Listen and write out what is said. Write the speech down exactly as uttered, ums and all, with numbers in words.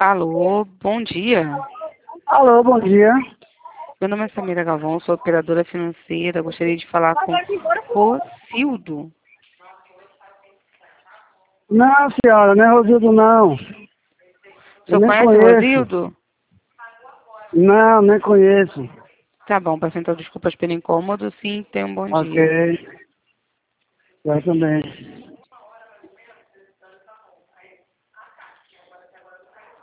Alô, bom dia. Alô, bom dia. Meu nome é Samira Galvão, sou operadora financeira. Gostaria de falar com Rocildo. Não, senhora, não é Rosildo, não. O Eu senhor nem conhece o conheço. Rosildo? Não, nem conheço. Tá bom, peço então desculpas pelo incômodo. Sim, tenha um bom dia. Ok. Eu também.